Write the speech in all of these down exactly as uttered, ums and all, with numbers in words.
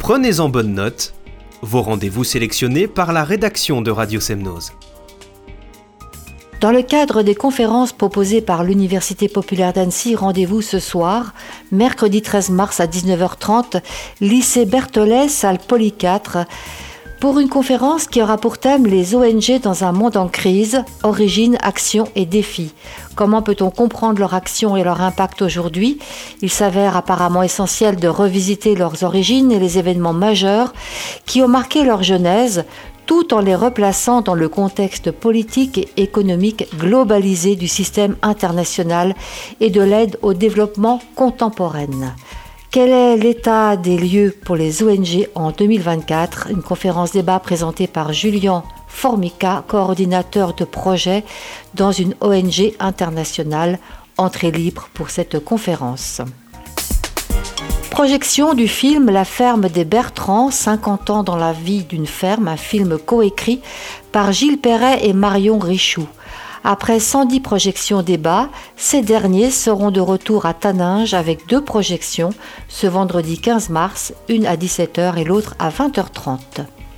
Prenez-en bonne note, vos rendez-vous sélectionnés par la rédaction de Radio Semnose. Dans le cadre des conférences proposées par l'Université populaire d'Annecy, rendez-vous ce soir, mercredi treize mars à dix-neuf heures trente, lycée Berthollet, salle Poly quatre, pour une conférence qui aura pour thème les O N G dans un monde en crise, origines, actions et défis. Comment peut-on comprendre leur action et leur impact aujourd'hui ? Il s'avère apparemment essentiel de revisiter leurs origines et les événements majeurs qui ont marqué leur genèse, tout en les replaçant dans le contexte politique et économique globalisé du système international et de l'aide au développement contemporaine. Quel est l'état des lieux pour les O N G en deux mille vingt-quatre ? Une conférence débat présentée par Julien Formica, coordinateur de projet dans une O N G internationale. Entrée libre pour cette conférence. Projection du film La ferme des Bertrands, cinquante ans dans la vie d'une ferme, un film coécrit par Gilles Perret et Marion Richoux. Après cent dix projections débat, ces derniers seront de retour à Taninges avec deux projections, ce vendredi quinze mars, une à dix-sept heures et l'autre à vingt heures trente.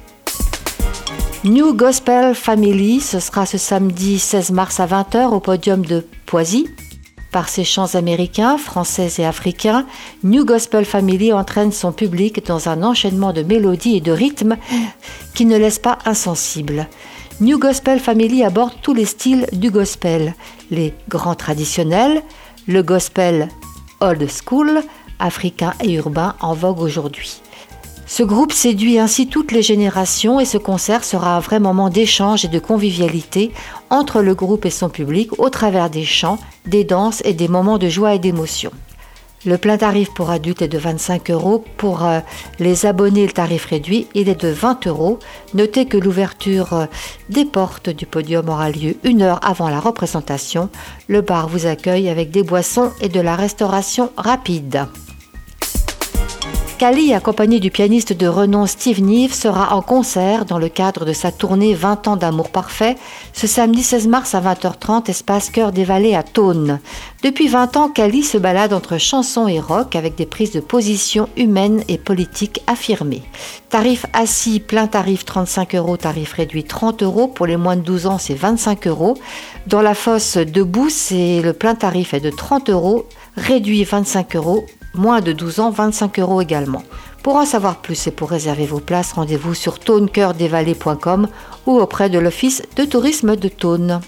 New Gospel Family, ce sera ce samedi seize mars à vingt heures au podium de Poisy. Par ses chants américains, français et africains, New Gospel Family entraîne son public dans un enchaînement de mélodies et de rythmes qui ne laisse pas insensible. New Gospel Family aborde tous les styles du gospel, les grands traditionnels, le gospel old school, africain et urbain en vogue aujourd'hui. Ce groupe séduit ainsi toutes les générations et ce concert sera un vrai moment d'échange et de convivialité entre le groupe et son public au travers des chants, des danses et des moments de joie et d'émotion. Le plein tarif pour adultes est de vingt-cinq euros. Pour euh, les abonnés, le tarif réduit, il est de vingt euros. Notez que l'ouverture euh, des portes du podium aura lieu une heure avant la représentation. Le bar vous accueille avec des boissons et de la restauration rapide. Kali, accompagné du pianiste de renom Steve Nieve, sera en concert dans le cadre de sa tournée vingt ans d'amour parfait, ce samedi seize mars à vingt heures trente, espace Cœur des Vallées à Thônes. Depuis vingt ans, Kali se balade entre chansons et rock avec des prises de position humaines et politiques affirmées. Tarif assis, plein tarif trente-cinq euros, tarif réduit trente euros. Pour les moins de douze ans, c'est vingt-cinq euros. Dans la fosse debout, c'est le plein tarif est de trente euros, réduit vingt-cinq euros. Moins de douze ans, vingt-cinq euros également. Pour en savoir plus et pour réserver vos places, rendez-vous sur thônes cœur des vallées point com ou auprès de l'Office de tourisme de Thônes.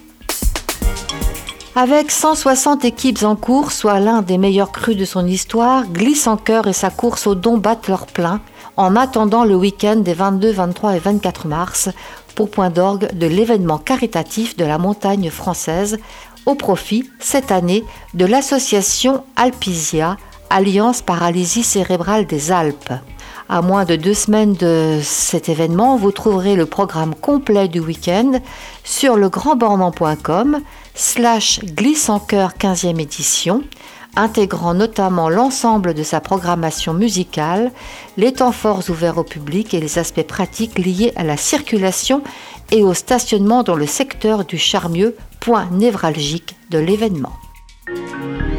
Avec cent soixante équipes en cours, soit l'un des meilleurs crus de son histoire, Glisse en Cœur et sa course au don battent leur plein en attendant le week-end des vingt-deux, vingt-trois et vingt-quatre mars pour point d'orgue de l'événement caritatif de la montagne française au profit, cette année, de l'association Alpisia, Alliance Paralysie Cérébrale des Alpes. À moins de deux semaines de cet événement, vous trouverez le programme complet du week-end sur le grand bornand point com slash glisse en cœur quinzième édition, intégrant notamment l'ensemble de sa programmation musicale, les temps forts ouverts au public et les aspects pratiques liés à la circulation et au stationnement dans le secteur du Charmieux, point névralgique de l'événement.